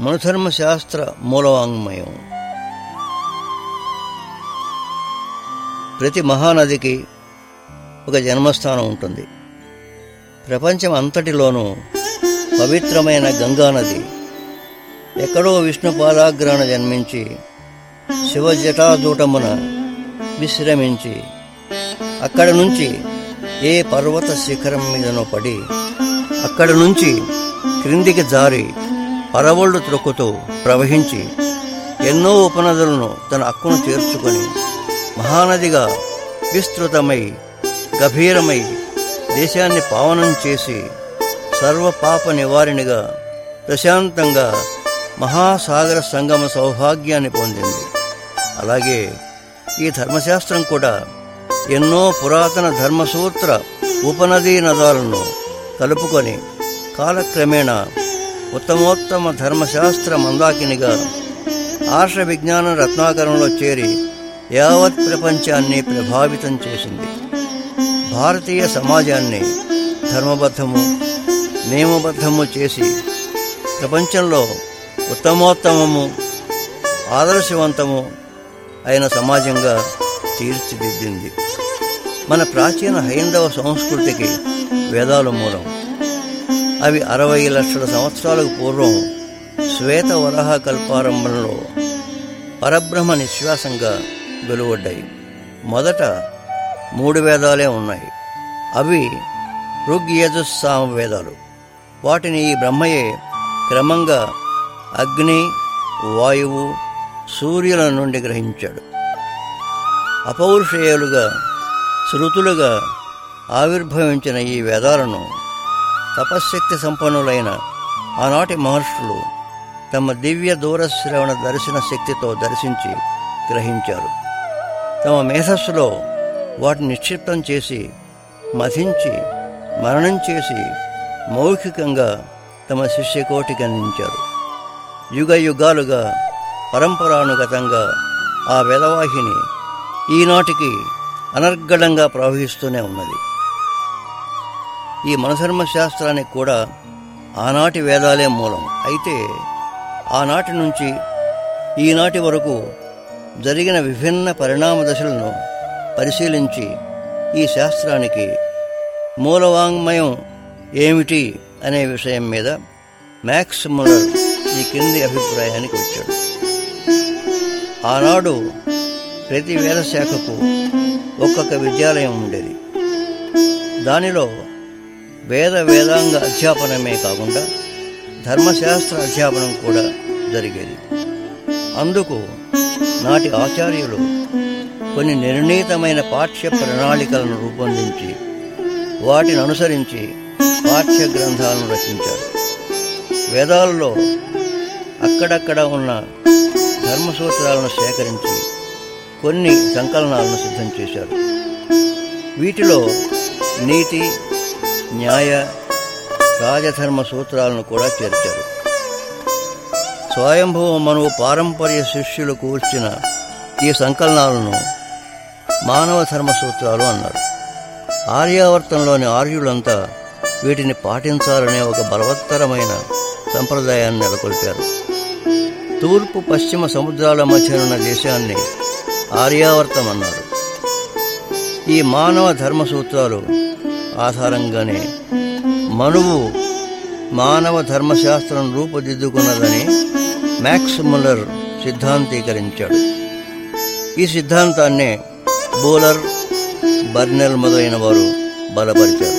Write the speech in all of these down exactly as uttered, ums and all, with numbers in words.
మనుధర్మశాస్త్ర మూలవాంగ్మయం. ప్రతి మహానదికి ఒక జన్మస్థానం ఉంటుంది. ప్రపంచం అంతటిలోనూ పవిత్రమైన గంగానది ఎక్కడో విష్ణుపాదాగ్రాన జన్మించి శివజటాజూటమున విశ్రమించి అక్కడి నుంచి ఏ పర్వత శిఖరం మీదనో పడి అక్కడి నుంచి క్రిందికి జారి పరవళ్లు త్రొక్కుతూ ప్రవహించి ఎన్నో ఉపనదులను తన అక్కును చేర్చుకొని మహానదిగా విస్తృతమై గభీరమై దేశాన్ని పావనం చేసి సర్వపాప నివారిణిగా ప్రశాంతంగా మహాసాగర సంగమ సౌభాగ్యాన్ని పొందింది. అలాగే ఈ ధర్మశాస్త్రం కూడా ఎన్నో పురాతన ధర్మసూత్ర ఉపనదీ నదాలను కలుపుకొని కాలక్రమేణా ఉత్తమోత్తమ ధర్మశాస్త్ర మందాకినిగా ఆర్ష విజ్ఞాన రత్నాకరంలో చేరి యావత్ ప్రపంచాన్ని ప్రభావితం చేసింది. భారతీయ సమాజాన్ని ధర్మబద్ధము నియమబద్ధము చేసి ప్రపంచంలో ఉత్తమోత్తమము ఆదర్శవంతము అయిన సమాజంగా తీర్చిదిద్దింది. మన ప్రాచీన హైందవ సంస్కృతికి వేదాలు మూలం. అవి అరవై లక్షల సంవత్సరాలకు పూర్వం శ్వేత వరాహ కల్పారంభంలో పరబ్రహ్మ నిశ్వాసంగా వెలువడ్డాయి. మొదట మూడు వేదాలే ఉన్నాయి. అవి ఋగ్యజుస్సామ వేదాలు. వాటిని ఈ బ్రహ్మయే క్రమంగా అగ్ని, వాయువు, సూర్యుల నుండి గ్రహించాడు. అపౌరుషేయులుగా శృతులుగా ఆవిర్భవించిన ఈ వేదాలను తపశ్శక్తి సంపన్నులైన ఆనాటి మహర్షులు తమ దివ్య దూరశ్రవణ దర్శన శక్తితో దర్శించి గ్రహించారు. తమ మేధస్సులో వాటిని నిక్షిప్తం చేసి మథించి మననం చేసి మౌఖికంగా తమ శిష్యకోటికి అందించారు. యుగ యుగాలుగా పరంపరానుగతంగా ఆ వేదవాహిని ఈనాటికి అనర్గళంగా ప్రవహిస్తూనే ఉన్నది. ఈ మనధర్మశాస్త్రానికి కూడా ఆనాటి వేదాలే మూలం. అయితే ఆనాటి నుంచి ఈనాటి వరకు జరిగిన విభిన్న పరిణామ దశలను పరిశీలించి ఈ శాస్త్రానికి మూలవాంగ్మయం ఏమిటి అనే విషయం మీద మ్యాక్స్ ముల్లర్ ఈ కింది అభిప్రాయానికి వచ్చాడు. ఆనాడు ప్రతి వేద శాఖకు ఒక్కొక్క విద్యాలయం ఉండేది. దానిలో వేద వేదాంగ అధ్యాపనమే కాకుండా ధర్మశాస్త్ర అధ్యాపనం కూడా జరిగేది. అందుకు నాటి ఆచార్యులు కొన్ని నిర్ణీతమైన పాఠ్య ప్రణాళికలను రూపొందించి వాటిని అనుసరించి పాఠ్య గ్రంథాలను రచించారు. వేదాలలో అక్కడక్కడ ఉన్న ధర్మసూత్రాలను సేకరించి కొన్ని సంకలనాలను సిద్ధం చేశారు. వీటిలో నీతి, న్యాయ, రాజధర్మ సూత్రాలను కూడా చేర్చారు. స్వయంభవ మనువు పారంపర్య శిష్యులు కూర్చిన ఈ సంకలనాలను మానవ ధర్మ సూత్రాలు అన్నారు. ఆర్యావర్తంలోని ఆర్యులంతా వీటిని పాటించాలనే ఒక బలవత్తరమైన సంప్రదాయాన్ని నెలకొల్పారు. తూర్పు పశ్చిమ సముద్రాల మధ్యనున్న దేశాన్ని ఆర్యావర్తం అన్నారు. ఈ మానవ ధర్మ సూత్రాలు ఆధారంగానే మనువు మానవ ధర్మశాస్త్రం రూపుదిద్దుకున్నదని మ్యాక్స్ ముల్లర్ సిద్ధాంతీకరించాడు. ఈ సిద్ధాంతాన్నే బోలర్, బర్నెల్ మొదలైన వారు బలపరిచారు.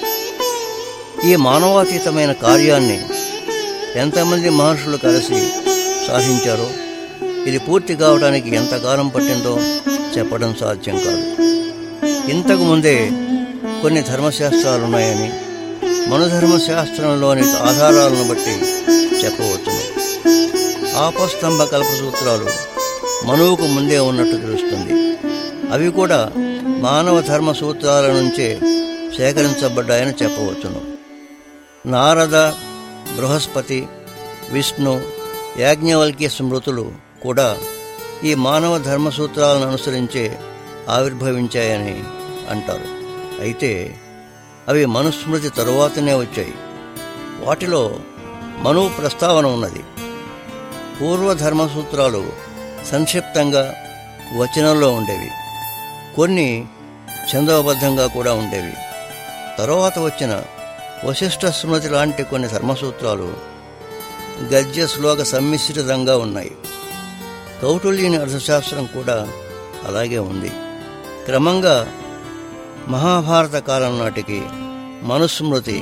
ఈ మానవాతీతమైన కార్యాన్ని ఎంతమంది మహర్షులు కలిసి సాధించారో, ఇది పూర్తి కావడానికి ఎంతకాలం పట్టిందో చెప్పడం సాధ్యం కాదు. ఇంతకు ముందే కొన్ని ధర్మశాస్త్రాలున్నాయని మనుధర్మశాస్త్రంలోని ఆధారాలను బట్టి చెప్పవచ్చును. ఆపస్తంభ కల్పసూత్రాలు మనువుకు ముందే ఉన్నట్టు తెలుస్తుంది. అవి కూడా మానవ ధర్మ సూత్రాల నుంచే సేకరించబడ్డాయని చెప్పవచ్చును. నారద, బృహస్పతి, విష్ణు, యాజ్ఞవల్క్య స్మృతులు కూడా ఈ మానవ ధర్మ సూత్రాలను అనుసరించే ఆవిర్భవించాయని అంటారు. అయితే అవి మనుస్మృతి తరువాతనే వచ్చాయి. వాటిలో మనువు ప్రస్తావన ఉన్నది. పూర్వధర్మ సూత్రాలు సంక్షిప్తంగా వచనంలో ఉండేవి, కొన్ని ఛందోబద్ధంగా కూడా ఉండేవి. తరువాత వచ్చిన వశిష్ఠ స్మృతి లాంటి కొన్ని ధర్మసూత్రాలు గద్య శ్లోక సమ్మిశ్రితంగా ఉన్నాయి. కౌటిల్యుని అర్థశాస్త్రం కూడా అలాగే ఉంది. క్రమంగా మహాభారత కాలం నాటికి మనుస్మృతి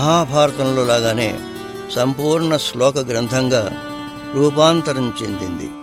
మహాభారతంలో లాగానే సంపూర్ణ శ్లోక గ్రంథంగా రూపాంతరం చెందింది.